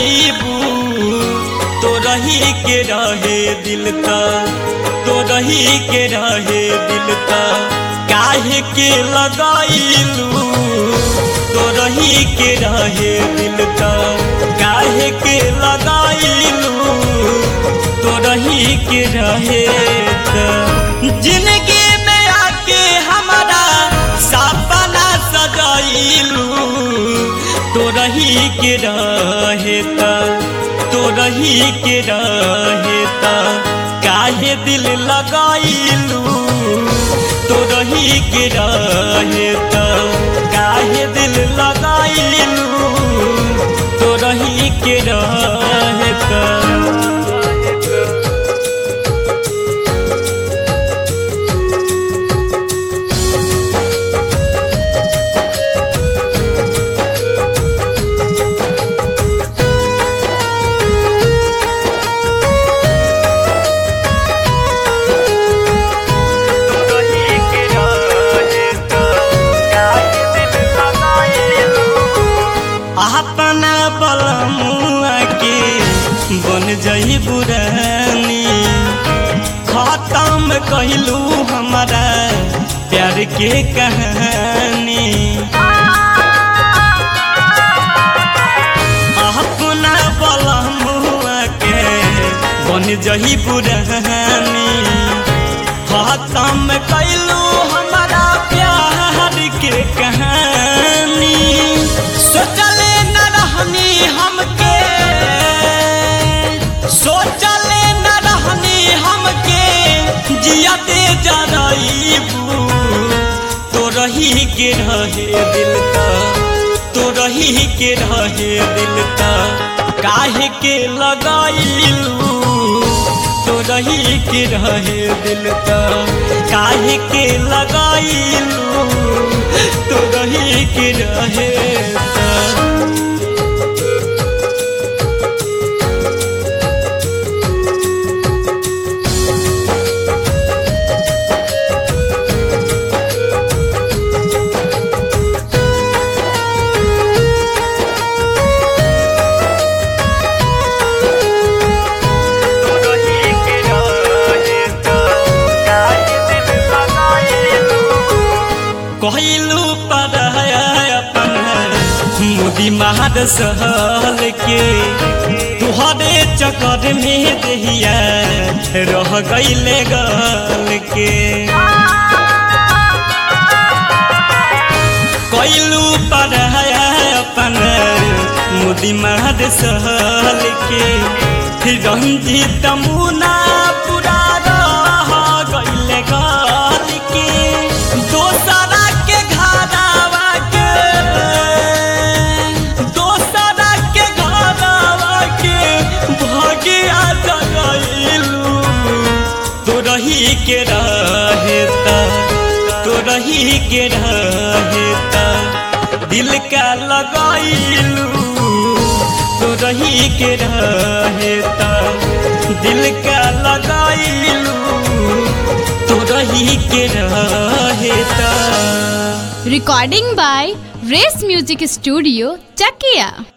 जाइबू तो रही के रहे दिल का, तो रही के रहे दिल का काहे के लगाइलू, तो रही के रहे दिल का काहे के लगाइलू, तो रही के रहे जिंदगी में आके हमारा सपना सजाइलू, तो रही के रहे तो रही के रहे काहे दिल लगाइलू, तो रही के रहे काहे दिल लगाइलू, तो रही के रहे अपना बलमुआ के बन जाई बुरानी, खत्म कहलू हमारा प्यार के कहानी। अपना बलमुआ के बन जाई बुरानी, खत्म कहलू हमारा प्यार के कहानी। सोचले न रहनी हमके, सोचले न रहनी हमके जियाते जराइबू, तो रही के रहे दिल का, तो रही के रहे दिल का काहे के लगाइलू, तो रही के रहे दिल का काहे के लगाइलू, तो रही के रहे कहलू पर अपन मोदी महाद सहल के, तुहरे चक्कर में दहिया रह गईले गल के। कहलू पर अपन मोदी महाद सहल के, रंजीत मुना पूरा रह गईले गल के। दोसरा के घरवा के, दोसरा के घरवा के भगिया जगइलू, तो रही के रहे तो रही के रहे दिल का लगाइलू, तो रही के रहे दिल का लगाइलू, तो रही के रहे। Recording by Race Music Studio, Chakia।